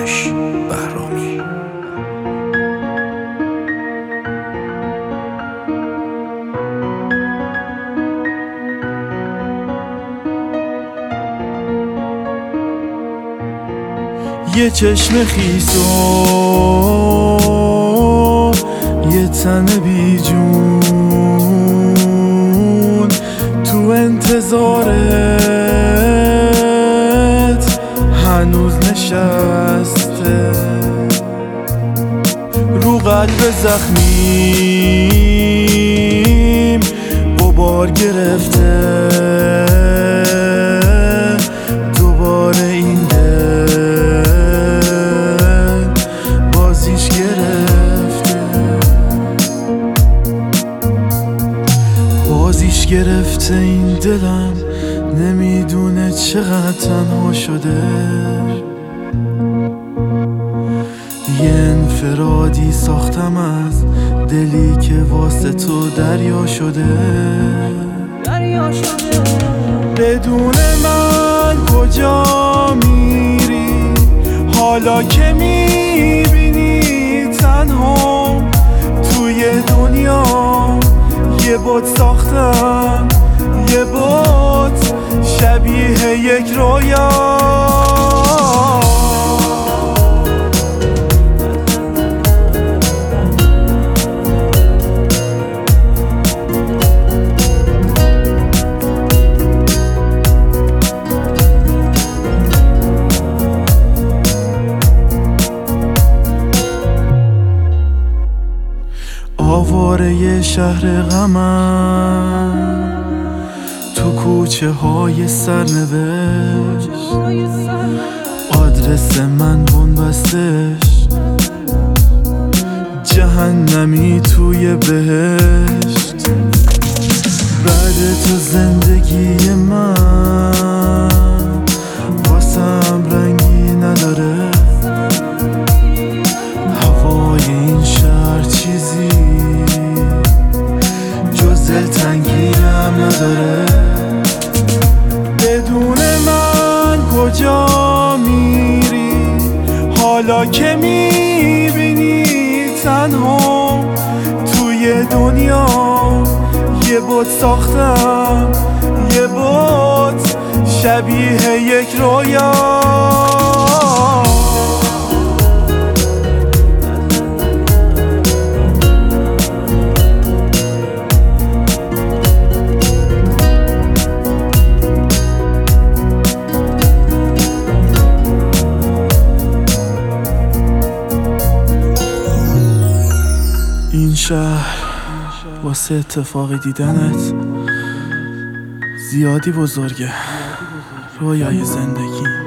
داریوش بهرامی. یه چشم خیس و یه تن بی جون تو انتظارت هنوز نشسته، رو قلب زخمیم غبار گرفته، دوباره این بازیش گرفته این دلم نمیدونه چقدر تنها شده، یه انفرادی ساختم از دلی که واسه تو دریا شده. بدون من کجا میری حالا که میبینی تنها توی دنیا؟ یه بت ساختم، یه بت شبیه یک رویا. آواره شهر غمم تو کوچه های سرنوشت، آدرس من بنبستش جهنمی توی بهشت. بعد تو زندگی من واسم رنگی نداره، هوای این شهر چیزی تنگیم نداره. بدون من کجا میری حالا که میبینی تنها توی دنیا؟ یه بت ساختم، یه بت شبیه یک رویا. این شهر واسه اتفاقی دیدنت زیادی بزرگه، رویای زندگی.